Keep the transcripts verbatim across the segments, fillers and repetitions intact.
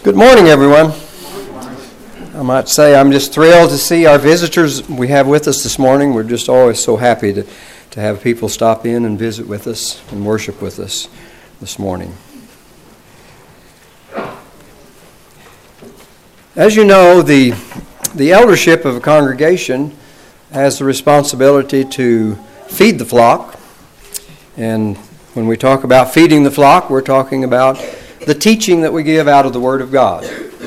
Good morning, everyone. I might say I'm just thrilled to see our visitors we have with us this morning. We're just always so happy to, to have people stop in and visit with us and worship with us this morning. As you know, the, the eldership of a congregation has the responsibility to feed the flock. And when we talk about feeding the flock, we're talking about the teaching that we give out of the Word of God.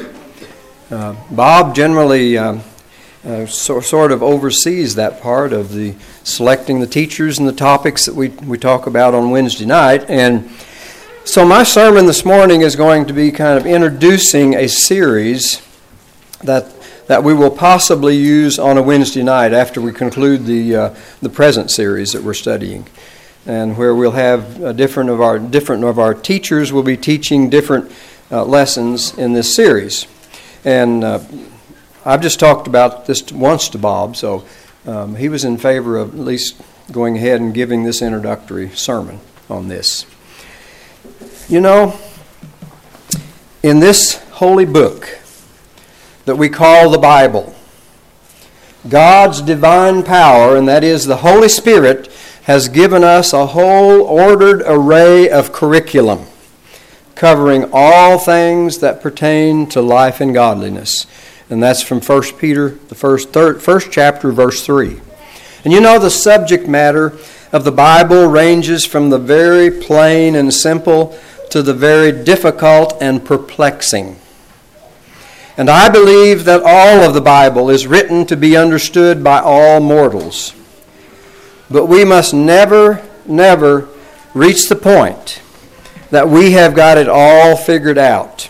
Uh, Bob generally uh, uh, so, sort of oversees that part of the selecting the teachers and the topics that we, we talk about on Wednesday night. And so my sermon this morning is going to be kind of introducing a series that that we will possibly use on a Wednesday night after we conclude the uh, the present series that we're studying, and where we'll have a different of our different of our teachers will be teaching different uh, lessons in this series. And uh, I've just talked about this once to Bob, so um, he was in favor of at least going ahead and giving this introductory sermon on this. You know, in this holy book that we call the Bible, God's divine power, and that is the Holy Spirit, has given us a whole ordered array of curriculum covering all things that pertain to life and godliness. And that's from First Peter, the first, third, first chapter, verse three. And you know, the subject matter of the Bible ranges from the very plain and simple to the very difficult and perplexing. And I believe that all of the Bible is written to be understood by all mortals. But we must never, never reach the point that we have got it all figured out.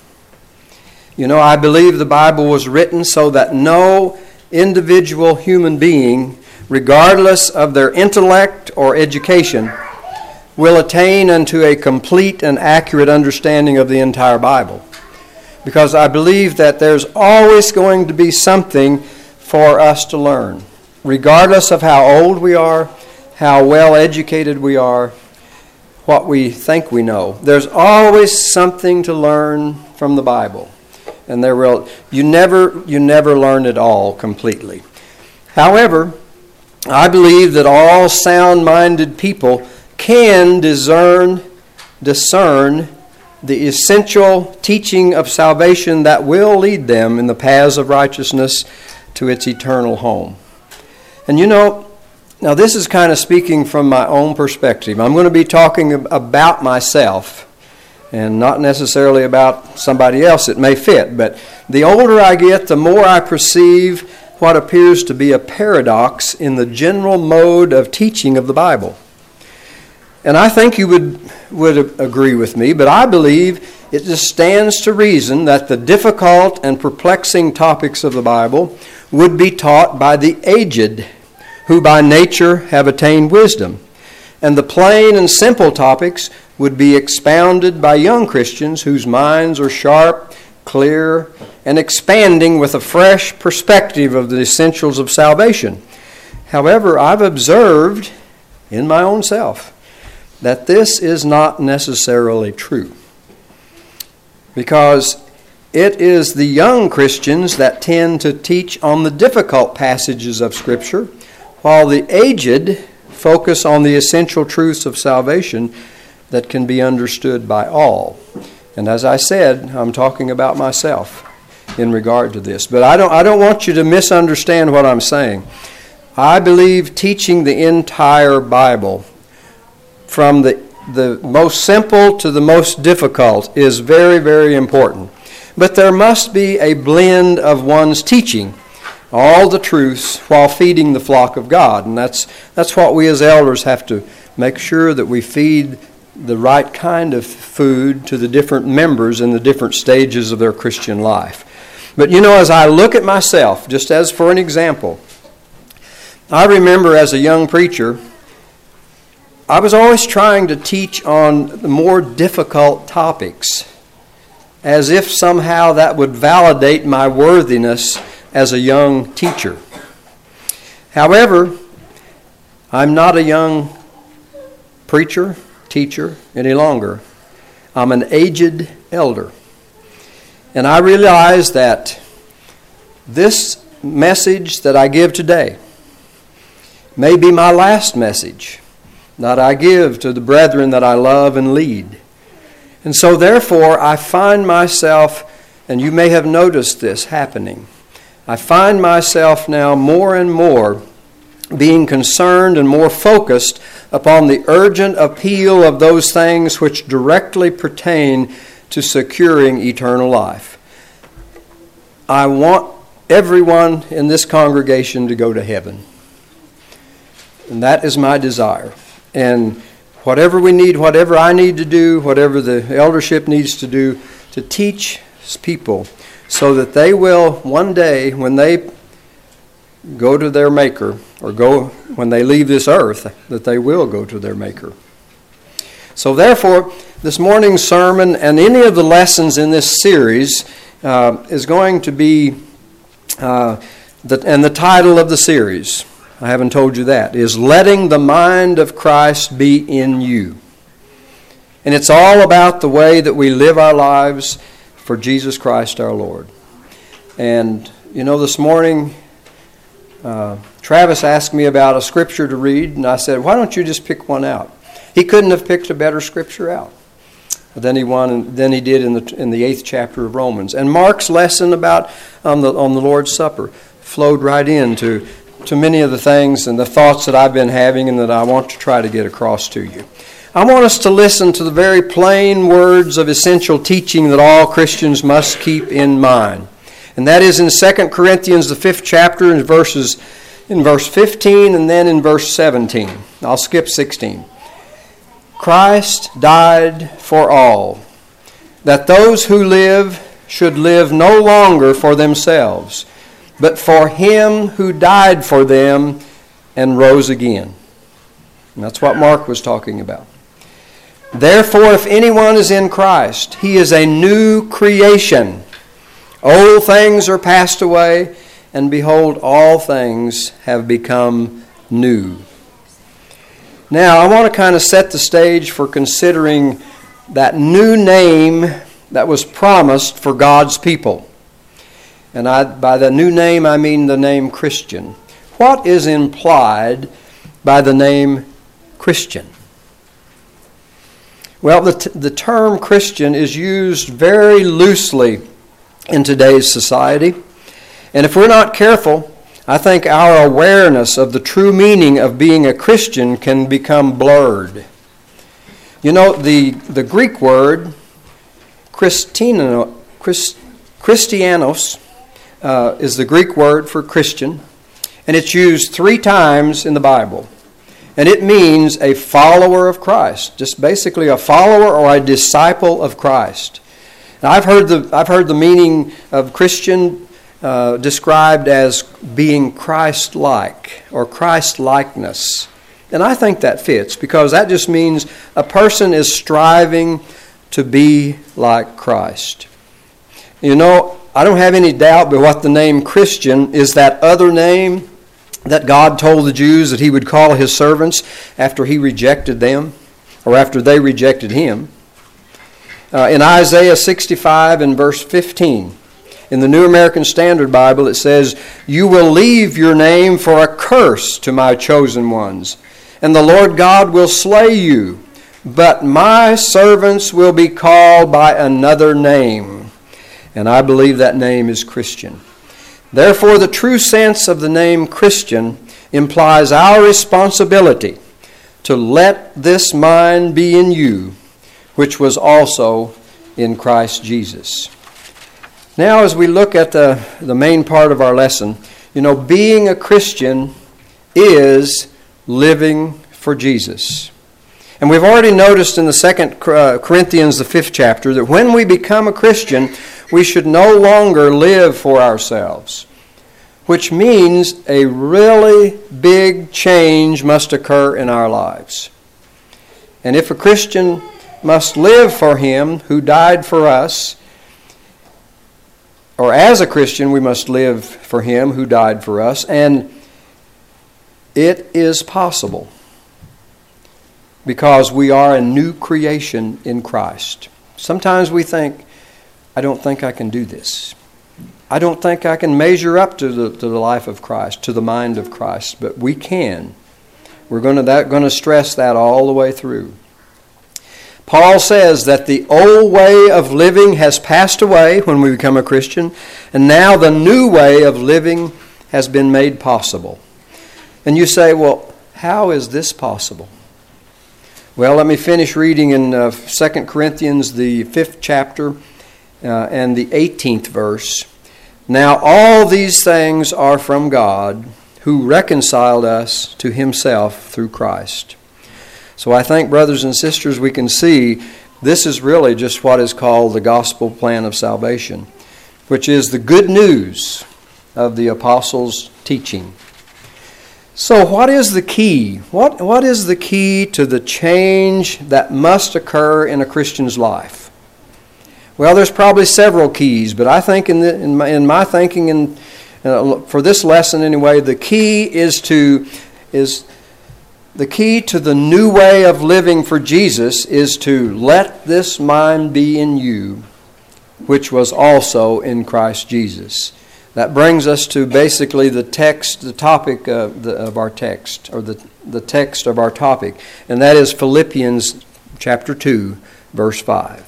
You know, I believe the Bible was written so that no individual human being, regardless of their intellect or education, will attain unto a complete and accurate understanding of the entire Bible. Because I believe that there's always going to be something for us to learn, regardless of how old we are, how well educated we are, what we think we know. There's always something to learn from the Bible. And there will you never you never learn it all completely. However, I believe that all sound-minded people can discern discern the essential teaching of salvation that will lead them in the paths of righteousness to its eternal home. And you know, now this is kind of speaking from my own perspective. I'm going to be talking about myself and not necessarily about somebody else it may fit. But the older I get, the more I perceive what appears to be a paradox in the general mode of teaching of the Bible. And I think you would, would agree with me, but I believe it just stands to reason that the difficult and perplexing topics of the Bible would be taught by the aged, who by nature have attained wisdom. And the plain and simple topics would be expounded by young Christians whose minds are sharp, clear, and expanding with a fresh perspective of the essentials of salvation. However, I've observed in my own self that this is not necessarily true, because it is the young Christians that tend to teach on the difficult passages of Scripture, while the aged focus on the essential truths of salvation that can be understood by all. And as I said, I'm talking about myself in regard to this. But I don't I don't want you to misunderstand what I'm saying. I believe teaching the entire Bible from the, the most simple to the most difficult is very, very important. But there must be a blend of one's teaching all the truths while feeding the flock of God. And that's that's what we as elders have to make sure that we feed the right kind of food to the different members in the different stages of their Christian life. But you know, as I look at myself, just as for an example, I remember as a young preacher, I was always trying to teach on the more difficult topics, as if somehow that would validate my worthiness as a young teacher. However, I'm not a young preacher, teacher any longer. I'm an aged elder. And I realize that this message that I give today may be my last message that I give to the brethren that I love and lead. And so therefore I find myself, and you may have noticed this happening, I find myself now more and more being concerned and more focused upon the urgent appeal of those things which directly pertain to securing eternal life. I want everyone in this congregation to go to heaven. And that is my desire. And whatever we need, whatever I need to do, whatever the eldership needs to do, to teach people so that they will one day, when they go to their Maker, or go when they leave this earth, that they will go to their Maker. So therefore, this morning's sermon and any of the lessons in this series uh, is going to be, uh, the, and the title of the series, I haven't told you that, is Letting the Mind of Christ Be in You. And it's all about the way that we live our lives for Jesus Christ our Lord. And, you know, this morning, uh, Travis asked me about a scripture to read, and I said, why don't you just pick one out? He couldn't have picked a better scripture out than he won, than he did in the in the eighth chapter of Romans. And Mark's lesson about on the on the Lord's Supper flowed right into to many of the things and the thoughts that I've been having and that I want to try to get across to you. I want us to listen to the very plain words of essential teaching that all Christians must keep in mind. And that is in Second Corinthians, the fifth chapter, in verses in verse fifteen and then in verse seventeen. I'll skip sixteen. Christ died for all, that those who live should live no longer for themselves, but for him who died for them and rose again. And that's what Mark was talking about. Therefore, if anyone is in Christ, he is a new creation. Old things are passed away, and behold, all things have become new. Now, I want to kind of set the stage for considering that new name that was promised for God's people. And I, by the new name, I mean the name Christian. What is implied by the name Christian? Well, the, t- the term Christian is used very loosely in today's society. And if we're not careful, I think our awareness of the true meaning of being a Christian can become blurred. You know, the, the Greek word Christino, Christ, Christianos uh, is the Greek word for Christian, and it's used three times in the Bible. And it means a follower of Christ, just basically a follower or a disciple of Christ. Now, I've heard the I've heard the meaning of Christian uh, described as being Christ-like or Christ-likeness. And I think that fits because that just means a person is striving to be like Christ. You know, I don't have any doubt but what the name Christian is that other name that God told the Jews that he would call his servants after he rejected them or after they rejected him. Uh, in Isaiah sixty-five and verse fifteen, in the New American Standard Bible, it says, "You will leave your name for a curse to my chosen ones, and the Lord God will slay you, but my servants will be called by another name." And I believe that name is Christian. Therefore, the true sense of the name Christian implies our responsibility to let this mind be in you, which was also in Christ Jesus. Now, as we look at the, the main part of our lesson, you know, being a Christian is living for Jesus. And we've already noticed in the Second Corinthians, the fifth chapter, that when we become a Christian, we should no longer live for ourselves, which means a really big change must occur in our lives. And if a Christian must live for him who died for us, or as a Christian we must live for him who died for us, and it is possible because we are a new creation in Christ. Sometimes we think, I don't think I can do this. I don't think I can measure up to the, to the life of Christ, to the mind of Christ, but we can. We're going to, that, going to stress that all the way through. Paul says that the old way of living has passed away when we become a Christian, and now the new way of living has been made possible. And you say, well, how is this possible? Well, let me finish reading in uh, Second Corinthians, the fifth chapter, uh, and the eighteenth verse. Now all these things are from God, who reconciled us to himself through Christ. So I think, brothers and sisters, we can see this is really just what is called the gospel plan of salvation, which is the good news of the apostles' teaching. So what is the key? What, what is the key to the change that must occur in a Christian's life? Well, there's probably several keys, but I think in, the, in, my, in my thinking, in, uh, for this lesson anyway, the key is to is the key to the new way of living for Jesus is to let this mind be in you, which was also in Christ Jesus. That brings us to basically the text, the topic of, the, of our text, or the, the text of our topic, and that is Philippians chapter two, verse five.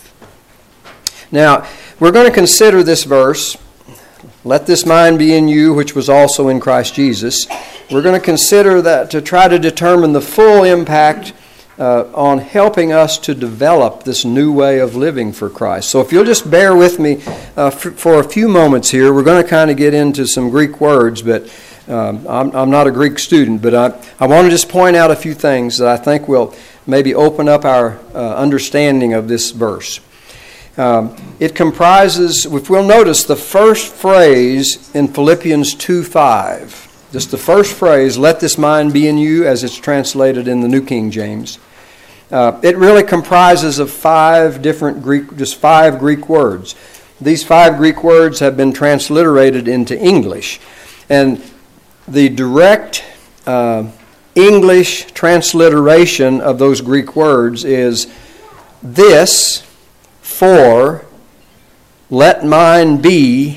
Now, we're going to consider this verse, let this mind be in you, which was also in Christ Jesus. We're going to consider that to try to determine the full impact uh, on helping us to develop this new way of living for Christ. So if you'll just bear with me uh, for, for a few moments here, we're going to kind of get into some Greek words, but um, I'm, I'm not a Greek student, but I, I want to just point out a few things that I think will maybe open up our uh, understanding of this verse. Um, it comprises, if we'll notice, the first phrase in Philippians two five. Just the first phrase, let this mind be in you, as it's translated in the New King James. Uh, it really comprises of five different Greek, just five Greek words. These five Greek words have been transliterated into English. And the direct uh, English transliteration of those Greek words is this, for, let mine be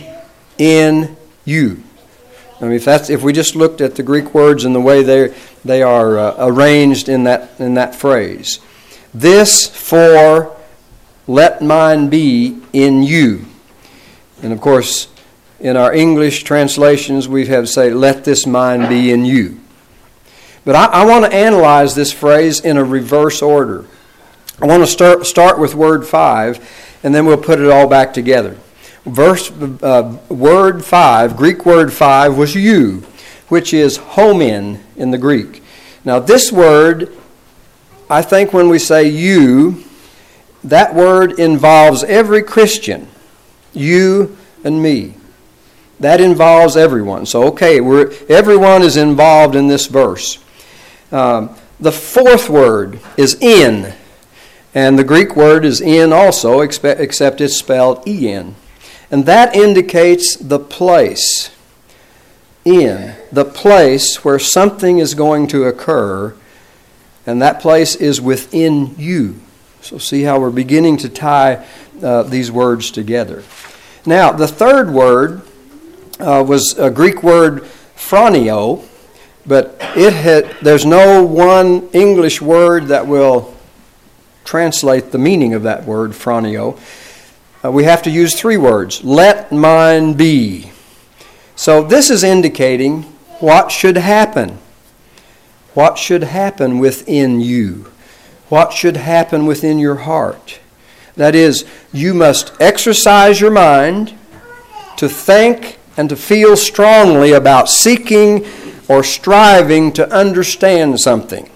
in you. I mean, if that's if we just looked at the Greek words and the way they they are uh, arranged in that in that phrase, this for let mine be in you, and of course, in our English translations we have to say let this mind be in you. But I, I want to analyze this phrase in a reverse order. I want to start start with word five, and then we'll put it all back together. Verse, uh, word five, Greek word five was you, which is homin in the Greek. Now this word, I think when we say you, that word involves every Christian, you and me. That involves everyone. So okay, we're, everyone is involved in this verse. Um, the fourth word is in, and the Greek word is in also, except it's spelled en. And that indicates the place, in, the place where something is going to occur, and that place is within you. So see how we're beginning to tie uh, these words together. Now, the third word uh, was a Greek word phronio, but it had, there's no one English word that will translate the meaning of that word, phronio. Uh, we have to use three words. Let mine be. So this is indicating what should happen. What should happen within you? What should happen within your heart? That is, you must exercise your mind to think and to feel strongly about seeking or striving to understand something.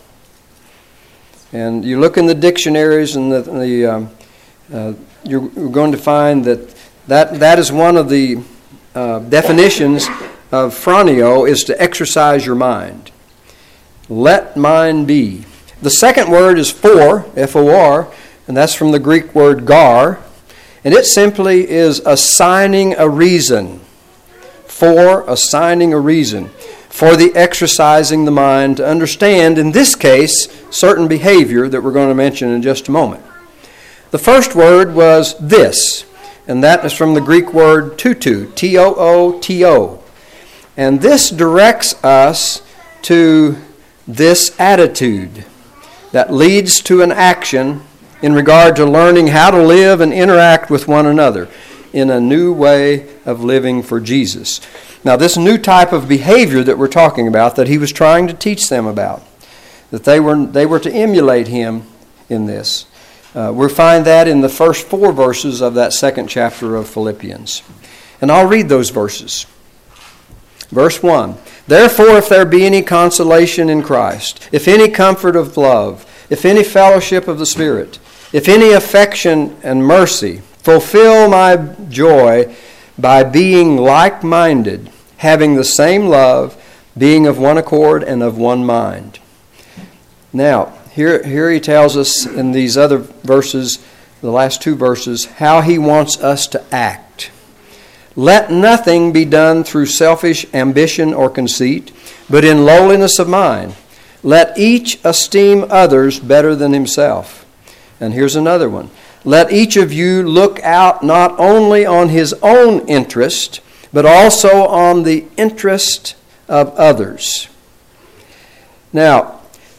And you look in the dictionaries and the, the um, uh, you're going to find that that, that is one of the uh, definitions of phronio, is to exercise your mind. Let mine be. The second word is for, F O R, and that's from the Greek word gar, and it simply is assigning a reason. For assigning a reason. For the exercising the mind to understand, in this case, certain behavior that we're going to mention in just a moment. The first word was this, And that is from the Greek word tutu, T O O T O. And this directs us to this attitude that leads to an action in regard to learning how to live and interact with one another in a new way of living for Jesus. Now, this new type of behavior that we're talking about, that he was trying to teach them about, that they were they were to emulate him in this. Uh, we find that in the first four verses of that second chapter of Philippians. And I'll read those verses. Verse one, "Therefore, if there be any consolation in Christ, if any comfort of love, if any fellowship of the Spirit, if any affection and mercy, fulfill my joy by being like-minded, having the same love, being of one accord and of one mind." Now, here, here he tells us in these other verses, the last two verses, how he wants us to act. "Let nothing be done through selfish ambition or conceit, but in lowliness of mind. Let each esteem others better than himself." And here's another one. "Let each of you look out not only on his own interest, but also on the interest of others." Now,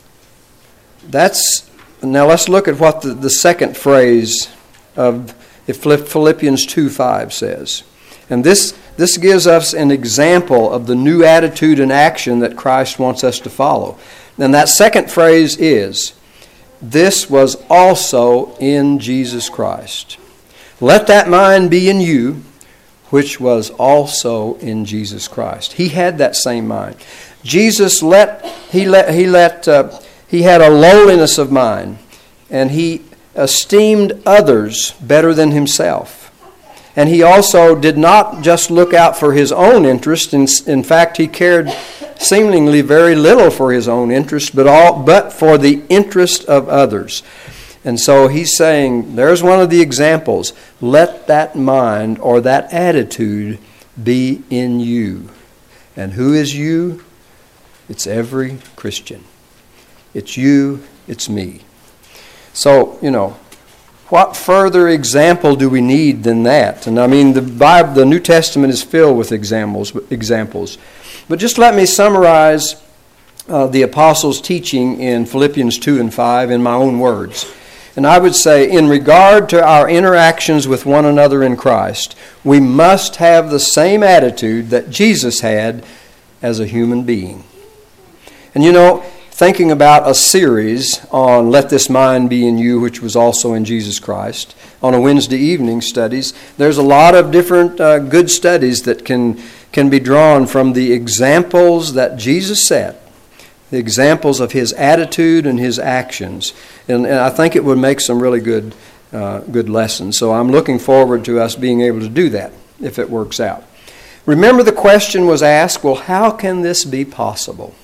that's now let's look at what the, the second phrase of Philippians two five says. And this, this gives us an example of the new attitude and action that Christ wants us to follow. And that second phrase is, "This was also in Jesus Christ. Let that mind be in you, which was also in Jesus Christ." He had that same mind. Jesus let he let he let uh, he had a lowliness of mind, and he esteemed others better than himself. And he also did not just look out for his own interest. In, in fact, he cared seemingly very little for his own interest, but all but for the interest of others. And so he's saying, there's one of the examples. Let that mind or that attitude be in you. And who is you? It's every Christian. It's you, it's me. So, you know, what further example do we need than that? And I mean, the Bible, the New Testament is filled with examples. Examples. But just let me summarize uh, the apostles' teaching in Philippians two and five in my own words. And I would say, in regard to our interactions with one another in Christ, we must have the same attitude that Jesus had as a human being. And you know, thinking about a series on Let This Mind Be in You, which was also in Jesus Christ, on a Wednesday evening studies, there's a lot of different uh, good studies that can, can be drawn from the examples that Jesus set, the examples of his attitude and his actions. And, and I think it would make some really good, uh, good lessons. So I'm looking forward to us being able to do that if it works out. Remember, the question was asked, well, how can this be possible?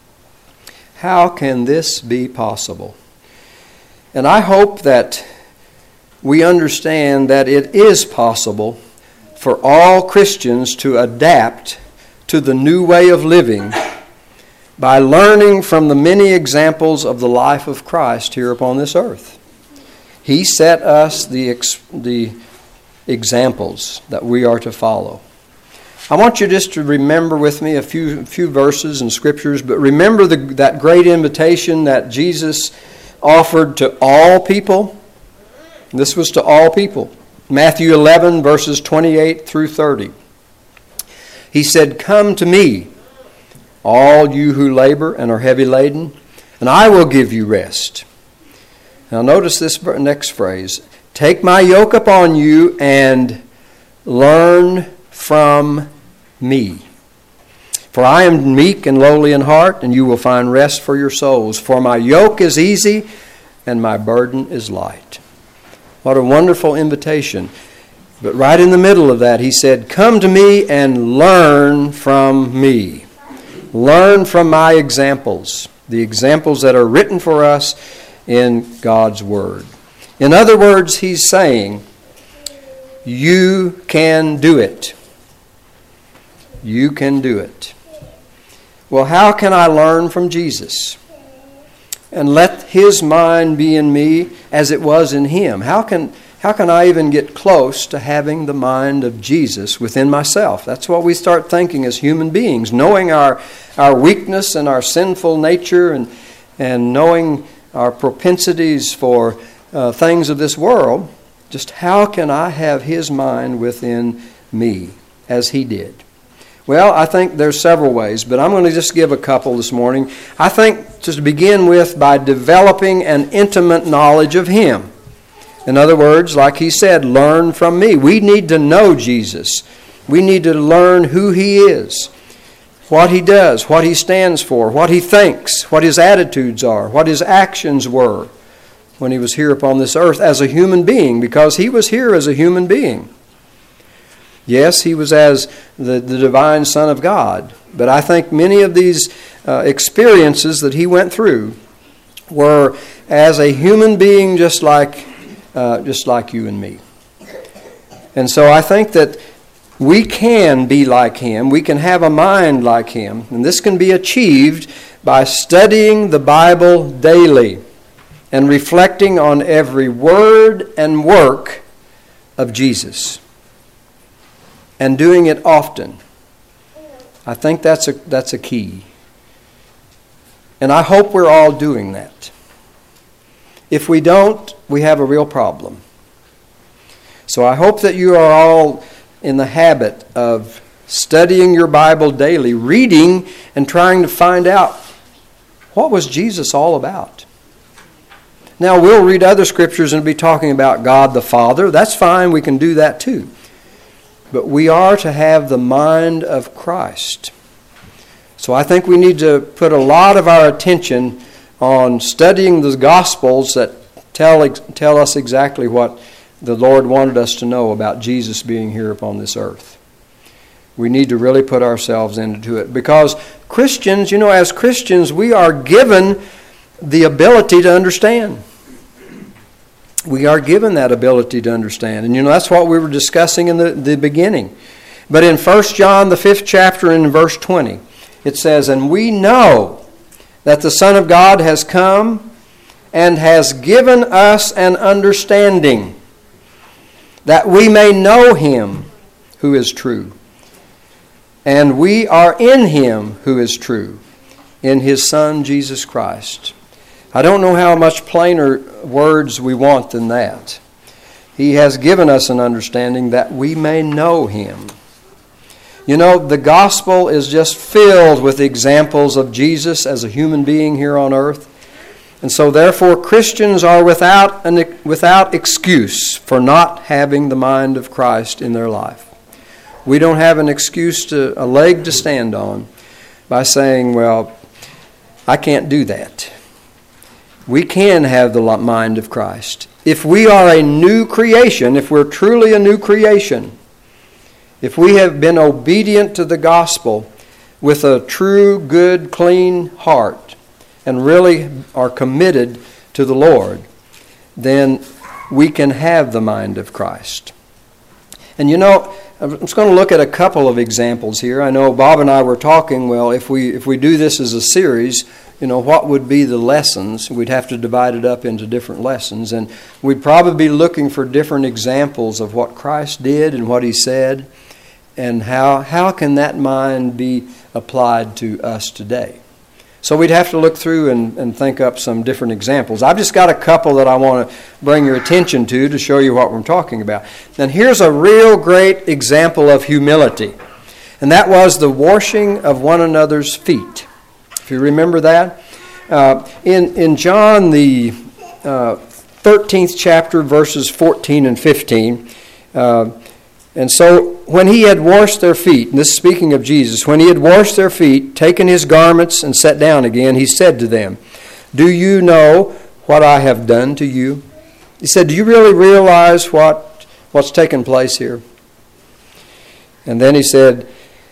How can this be possible? And I hope that we understand that it is possible for all Christians to adapt to the new way of living by learning from the many examples of the life of Christ here upon this earth. He set us the, ex- the examples that we are to follow. I want you just to remember with me a few few verses and scriptures, but remember the, that great invitation that Jesus offered to all people. This was to all people. Matthew eleven, verses twenty-eight through thirty. He said, "Come to me, all you who labor and are heavy laden, and I will give you rest." Now notice this next phrase. "Take my yoke upon you and learn from me. For I am meek and lowly in heart, and you will find rest for your souls. For my yoke is easy and my burden is light." What a wonderful invitation. But right in the middle of that, he said, "Come to me and learn from me." Learn from my examples, the examples that are written for us in God's Word. In other words, he's saying, you can do it. You can do it. Well, how can I learn from Jesus and let his mind be in me as it was in him? How can how can I even get close to having the mind of Jesus within myself? That's what we start thinking as human beings, knowing our, our weakness and our sinful nature and, and knowing our propensities for uh, things of this world. Just how can I have His mind within me as He did? Well, I think there's several ways, but I'm going to just give a couple this morning. I think just to begin with, by developing an intimate knowledge of Him. In other words, like he said, learn from me. We need to know Jesus. We need to learn who He is, what He does, what He stands for, what He thinks, what His attitudes are, what His actions were when He was here upon this earth as a human being, because He was here as a human being. Yes, He was as the, the divine Son of God, but I think many of these uh, experiences that He went through were as a human being just like Uh, just like you and me. And so I think that we can be like Him. We can have a mind like Him. And this can be achieved by studying the Bible daily and reflecting on every word and work of Jesus. And doing it often. I think that's a, that's a key. And I hope we're all doing that. If we don't, we have a real problem. So I hope that you are all in the habit of studying your Bible daily, reading and trying to find out what was Jesus all about. Now, we'll read other scriptures and be talking about God the Father. That's fine, we can do that too. But we are to have the mind of Christ. So I think we need to put a lot of our attention on studying the Gospels that tell tell us exactly what the Lord wanted us to know about Jesus being here upon this earth. We need to really put ourselves into it. Because Christians, you know, as Christians, we are given the ability to understand. We are given that ability to understand. And, you know, that's what we were discussing in the, the beginning. But in First John, the fifth chapter, in verse twenty, it says, "And we know that the Son of God has come and has given us an understanding, that we may know Him who is true. And we are in Him who is true, in His Son Jesus Christ." I don't know how much plainer words we want than that. He has given us an understanding that we may know Him. You know, the gospel is just filled with examples of Jesus as a human being here on earth. And so therefore Christians are without an, without excuse for not having the mind of Christ in their life. We don't have an excuse, to a leg to stand on by saying, well, I can't do that. We can have the mind of Christ. If we are a new creation, if we're truly a new creation, if we have been obedient to the gospel with a true, good, clean heart and really are committed to the Lord, then we can have the mind of Christ. And you know, I'm just going to look at a couple of examples here. I know Bob and I were talking, well, if we if we do this as a series, you know, what would be the lessons? We'd have to divide it up into different lessons. And we'd probably be looking for different examples of what Christ did and what He said. And how how can that mind be applied to us today? So we'd have to look through and, and think up some different examples. I've just got a couple that I want to bring your attention to to show you what we're talking about. And here's a real great example of humility. And that was the washing of one another's feet. If you remember that. Uh, in, in John, the uh, thirteenth chapter, verses fourteen and fifteen, uh, and so when He had washed their feet, and this is speaking of Jesus, when He had washed their feet, taken His garments, and sat down again, He said to them, "Do you know what I have done to you?" He said, "Do you really realize what what's taken place here?" And then He said,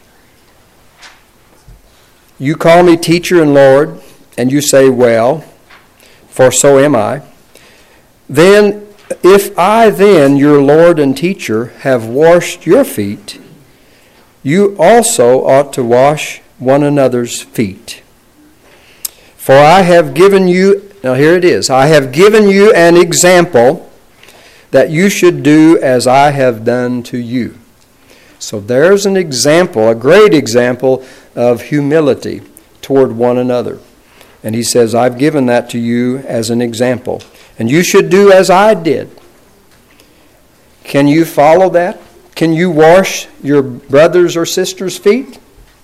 "You call me teacher and Lord, and you say, well, for so am I. Then if I then, your Lord and teacher, have washed your feet, you also ought to wash one another's feet. For I have given you," now here it is, "I have given you an example that you should do as I have done to you. So there's an example, a great example of humility toward one another. And he says, I've given that to you as an example. And you should do as I did. Can you follow that? Can you wash your brothers or sisters' feet?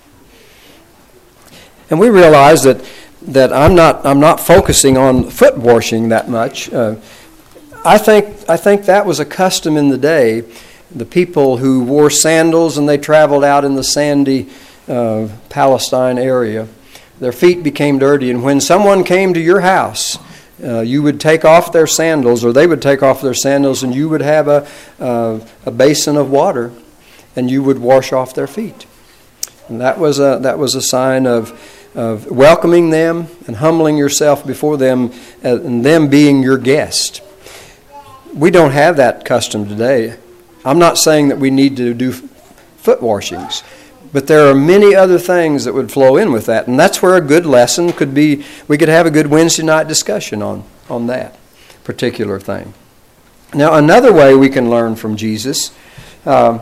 And we realize that that I'm not I'm not focusing on foot washing that much. Uh, I think I think that was a custom in the day. The people who wore sandals and they traveled out in the sandy uh, Palestine area, their feet became dirty. And when someone came to your house, uh, you would take off their sandals, or they would take off their sandals, and you would have a uh, a basin of water, and you would wash off their feet. And that was a that was a sign of. of welcoming them and humbling yourself before them, and them being your guest. We don't have that custom today. I'm not saying that we need to do foot washings, but there are many other things that would flow in with that, and that's where a good lesson could be. We could have a good Wednesday night discussion on, on that particular thing. Now, another way we can learn from Jesus, um,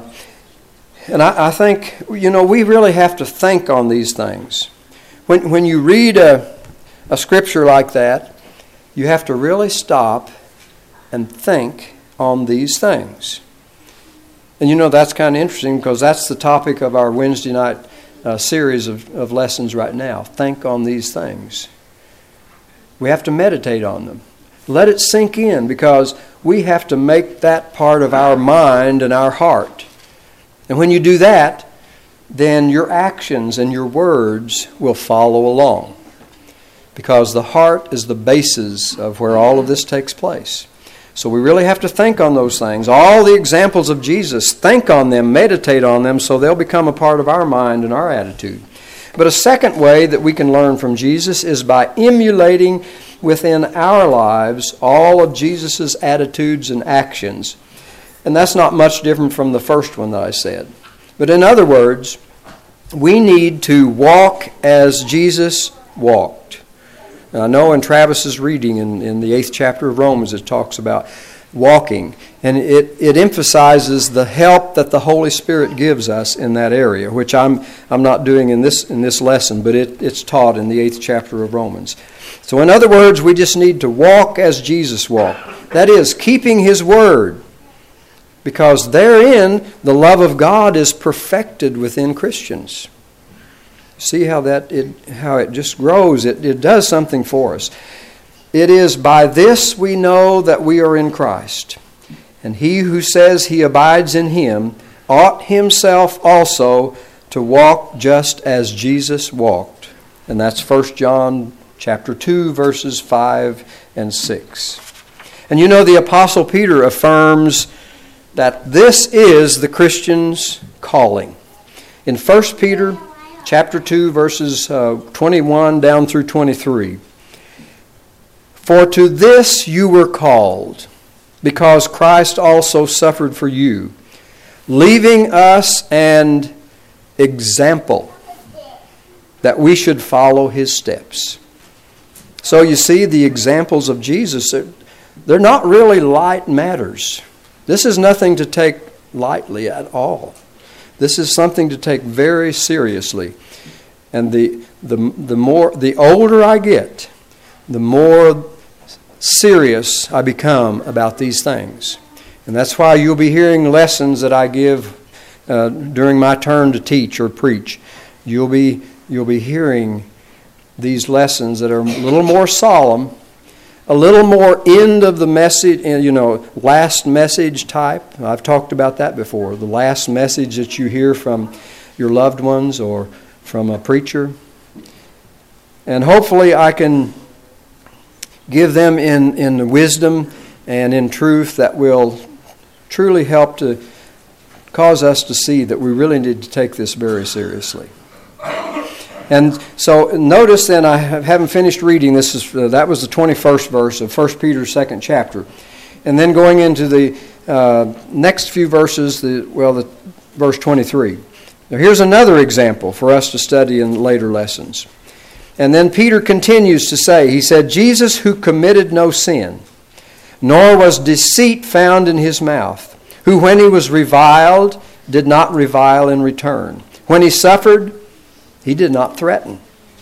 and I, I think, you know, we really have to think on these things. When when you read a, a scripture like that, you have to really stop and think on these things. And you know, that's kind of interesting because that's the topic of our Wednesday night uh, series of, of lessons right now. Think on these things. We have to meditate on them. Let it sink in, because we have to make that part of our mind and our heart. And when you do that, then your actions and your words will follow along, because the heart is the basis of where all of this takes place. So we really have to think on those things. All the examples of Jesus, think on them, meditate on them, so they'll become a part of our mind and our attitude. But a second way that we can learn from Jesus is by emulating within our lives all of Jesus' attitudes and actions. And that's not much different from the first one that I said. But in other words, we need to walk as Jesus walked. Now, I know in Travis's reading in, in the eighth chapter of Romans, it talks about walking. And it, it emphasizes the help that the Holy Spirit gives us in that area, which I'm I'm not doing in this in this lesson, but it, it's taught in the eighth chapter of Romans. So in other words, we just need to walk as Jesus walked. That is, keeping His word. Because therein, the love of God is perfected within Christians. See how that it how it just grows. It, it does something for us. It is by this we know that we are in Christ. And he who says he abides in Him ought himself also to walk just as Jesus walked. And that's First John chapter two, verses five and six. And you know, the Apostle Peter affirms that this is the Christian's calling. In First Peter chapter two, verses uh, twenty-one down through twenty-three. For to this you were called, because Christ also suffered for you, leaving us an example that we should follow His steps. So you see, the examples of Jesus, they're not really light matters. This is nothing to take lightly at all. This is something to take very seriously. And the the the more the older I get, the more serious I become about these things. And that's why you'll be hearing lessons that I give uh, during my turn to teach or preach. You'll be you'll be hearing these lessons that are a little more solemn, a little more end of the message, you know, last message type. I've talked about that before. The last message that you hear from your loved ones or from a preacher. And hopefully I can give them in, in wisdom and in truth that will truly help to cause us to see that we really need to take this very seriously. And so notice then, I haven't finished reading. This is uh, that was the twenty-first verse of First Peter's second chapter. And then going into the uh, next few verses, the well, the verse twenty-three. Now here's another example for us to study in later lessons. And then Peter continues to say, he said, Jesus, who committed no sin, nor was deceit found in his mouth, who when he was reviled did not revile in return. When he suffered, he did not threaten.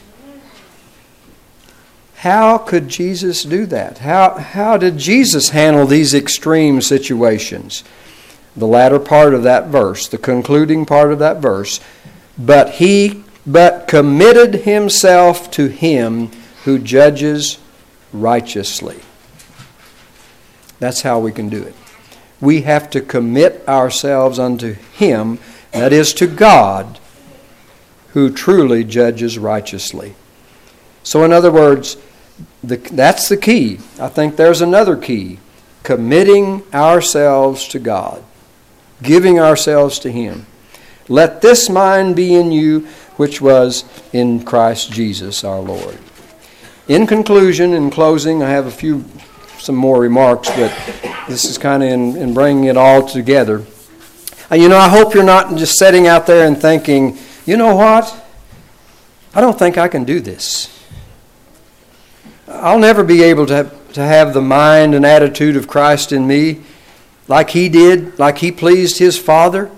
How could Jesus do that? How, how did Jesus handle these extreme situations? The latter part of that verse, the concluding part of that verse, but he but committed himself to him who judges righteously. That's how we can do it. We have to commit ourselves unto him, that is to God, who truly judges righteously. So in other words, the, that's the key. I think there's another key. Committing ourselves to God. Giving ourselves to him. Let this mind be in you, which was in Christ Jesus our Lord. In conclusion, in closing, I have a few, some more remarks, but this is kind of in, in bringing it all together. And you know, I hope you're not just sitting out there and thinking, you know what? I don't think I can do this. I'll never be able to have, to have the mind and attitude of Christ in me like he did, like he pleased his Father.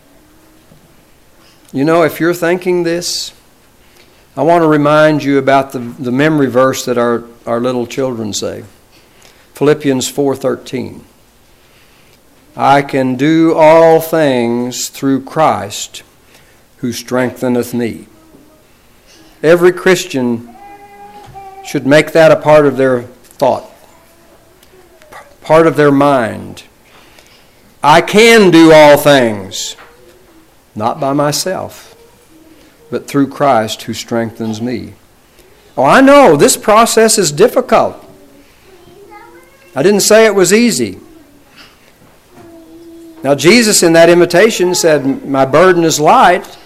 You know, if you're thinking this, I want to remind you about the, the memory verse that our, our little children say. Philippians four thirteen. I can do all things through Christ who strengtheneth me. Every Christian should make that a part of their thought, part of their mind. I can do all things, not by myself, but through Christ who strengthens me. Oh, I know this process is difficult. I didn't say it was easy. Now, Jesus in that invitation said, my burden is light,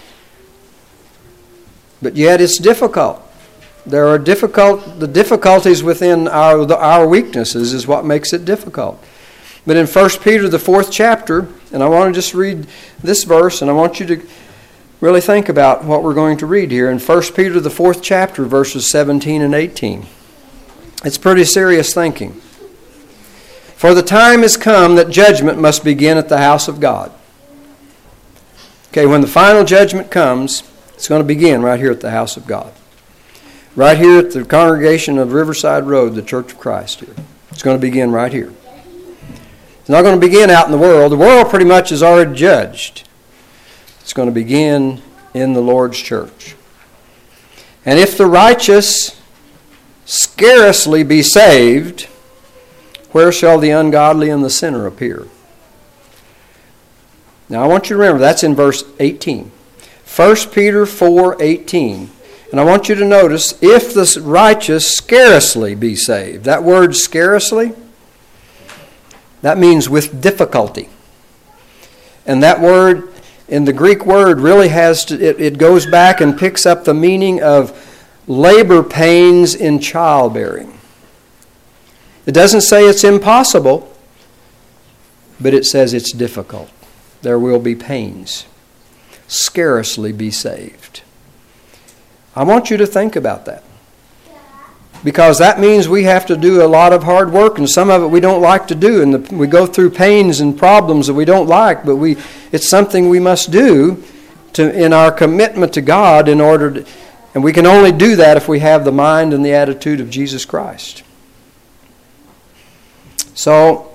but yet it's difficult. There are difficult, the difficulties within our, the, our weaknesses is what makes it difficult. But in First Peter, the fourth chapter, and I want to just read this verse, and I want you to really think about what we're going to read here. In First Peter, the fourth chapter, verses seventeen and eighteen. It's pretty serious thinking. For the time has come that judgment must begin at the house of God. Okay, when the final judgment comes, it's going to begin right here at the house of God. Right here at the congregation of Riverside Road, the Church of Christ here. It's going to begin right here. It's not going to begin out in the world. The world pretty much is already judged. It's going to begin in the Lord's church. And if the righteous scarcely be saved, where shall the ungodly and the sinner appear? Now I want you to remember, that's in verse eighteen. First Peter four eighteen. And I want you to notice, if the righteous scarcely be saved. That word scarcely, that means with difficulty. And that word, in the Greek word, really has to, it, it goes back and picks up the meaning of labor pains in childbearing. It doesn't say it's impossible, but it says it's difficult. There will be pains. Scarcely be saved. I want you to think about that. Because that means we have to do a lot of hard work, and some of it we don't like to do, and the, we go through pains and problems that we don't like, but we it's something we must do to in our commitment to God in order to, and we can only do that if we have the mind and the attitude of Jesus Christ. So,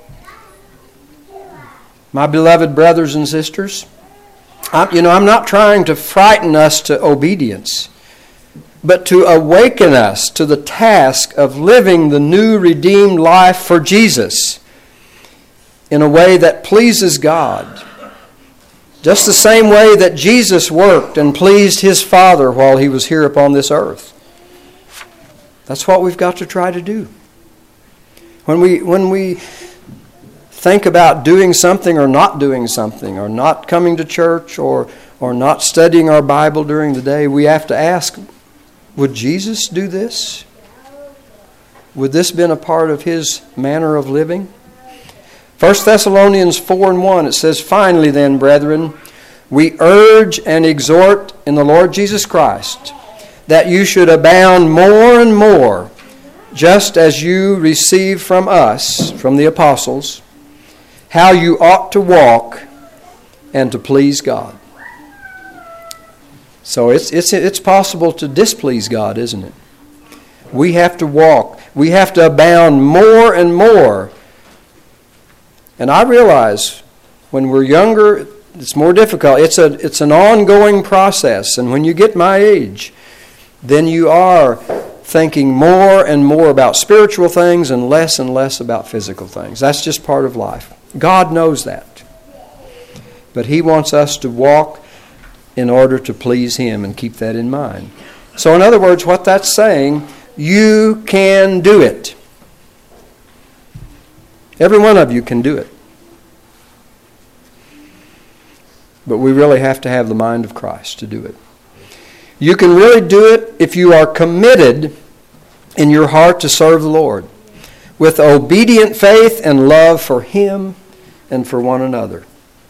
my beloved brothers and sisters, I, you know, I'm not trying to frighten us to obedience, but to awaken us to the task of living the new redeemed life for Jesus in a way that pleases God. Just the same way that Jesus worked and pleased his Father while he was here upon this earth. That's what we've got to try to do. When we, when we think about doing something or not doing something, or not coming to church, or, or not studying our Bible during the day, we have to ask, would Jesus do this? Would this been a part of his manner of living? First Thessalonians four and one, it says, finally then, brethren, we urge and exhort in the Lord Jesus Christ that you should abound more and more, just as you received from us, from the apostles, how you ought to walk and to please God. So it's, it's, it's possible to displease God, isn't it? We have to walk. We have to abound more and more. And I realize when we're younger, it's more difficult. It's a it's an ongoing process. And when you get my age, then you are thinking more and more about spiritual things and less and less about physical things. That's just part of life. God knows that. But He wants us to walk in order to please Him, and keep that in mind. So in other words, what that's saying, you can do it. Every one of you can do it. But we really have to have the mind of Christ to do it. You can really do it if you are committed in your heart to serve the Lord with obedient faith and love for Him and for one another.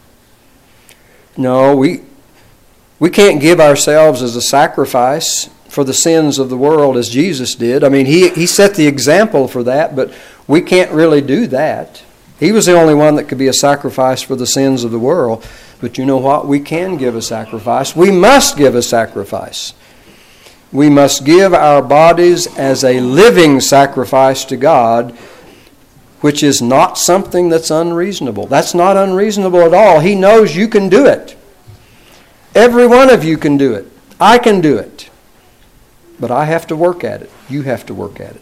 No, we we can't give ourselves as a sacrifice for the sins of the world as Jesus did. I mean, he, he set the example for that, but we can't really do that. He was the only one that could be a sacrifice for the sins of the world. But you know what? We can give a sacrifice. We must give a sacrifice. We must give our bodies as a living sacrifice to God, which is not something that's unreasonable. That's not unreasonable at all. He knows you can do it. Every one of you can do it. I can do it. But I have to work at it. You have to work at it.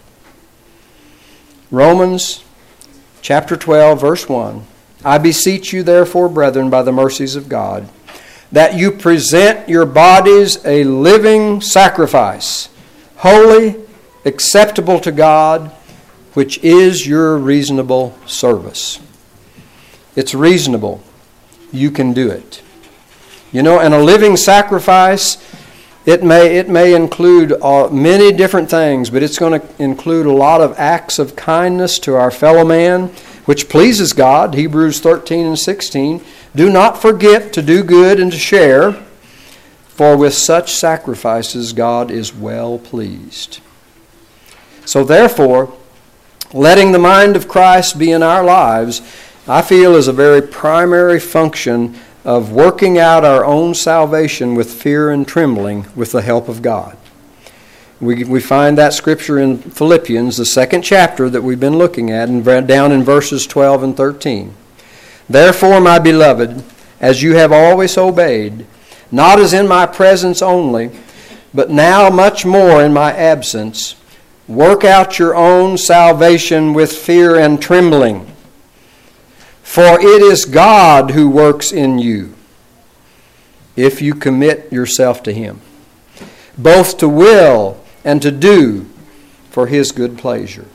Romans chapter twelve, verse one. I beseech you, therefore, brethren, by the mercies of God, that you present your bodies a living sacrifice, holy, acceptable to God, which is your reasonable service. It's reasonable. You can do it. You know, and a living sacrifice, it may it may include uh, many different things, but it's going to include a lot of acts of kindness to our fellow man, which pleases God. Hebrews thirteen and sixteen. Do not forget to do good and to share, for with such sacrifices God is well pleased. So therefore, letting the mind of Christ be in our lives, I feel is a very primary function of working out our own salvation with fear and trembling with the help of God. We we find that scripture in Philippians, the second chapter that we've been looking at, and down in verses twelve and thirteen. Therefore, my beloved, as you have always obeyed, not as in my presence only, but now much more in my absence, work out your own salvation with fear and trembling. For it is God who works in you, if you commit yourself to Him, both to will and to do for His good pleasure.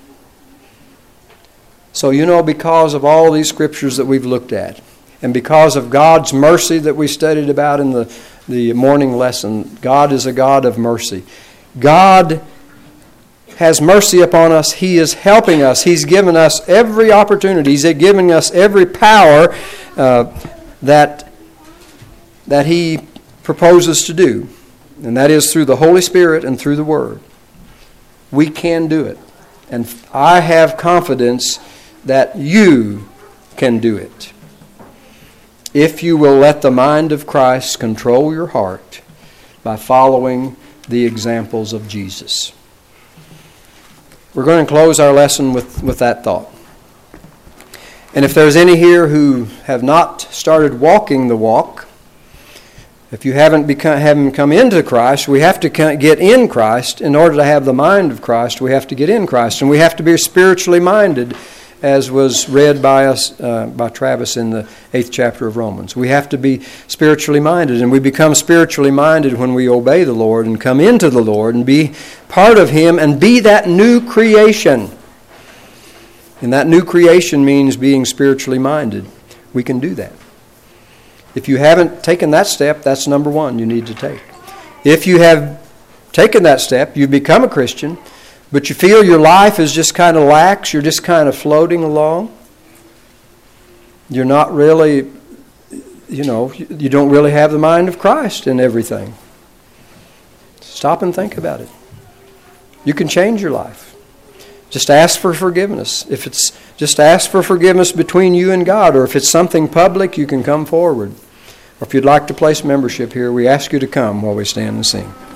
So, you know, because of all these scriptures that we've looked at, and because of God's mercy that we studied about in the, the morning lesson, God is a God of mercy. God has mercy upon us. He is helping us. He's given us every opportunity. He's giving us every power uh, that, that He proposes to do. And that is through the Holy Spirit and through the Word. We can do it. And I have confidence that you can do it, if you will let the mind of Christ control your heart by following the examples of Jesus. We're going to close our lesson with, with that thought. And if there's any here who have not started walking the walk, if you haven't become, haven't come into Christ, we have to get in Christ. In order to have the mind of Christ, we have to get in Christ. And we have to be spiritually minded, as was read by us, uh, by Travis in the eighth chapter of Romans. We have to be spiritually minded, and we become spiritually minded when we obey the Lord and come into the Lord and be part of Him and be that new creation. And that new creation means being spiritually minded. We can do that. If you haven't taken that step, that's number one you need to take. If you have taken that step, you've become a Christian, but you feel your life is just kind of lax, you're just kind of floating along, you're not really, you know, you don't really have the mind of Christ in everything. Stop and think about it. You can change your life. just ask for forgiveness. If it's just ask for forgiveness between you and God, or if it's something public, you can come forward. Or if you'd like to place membership here, we ask you to come while we stand and sing.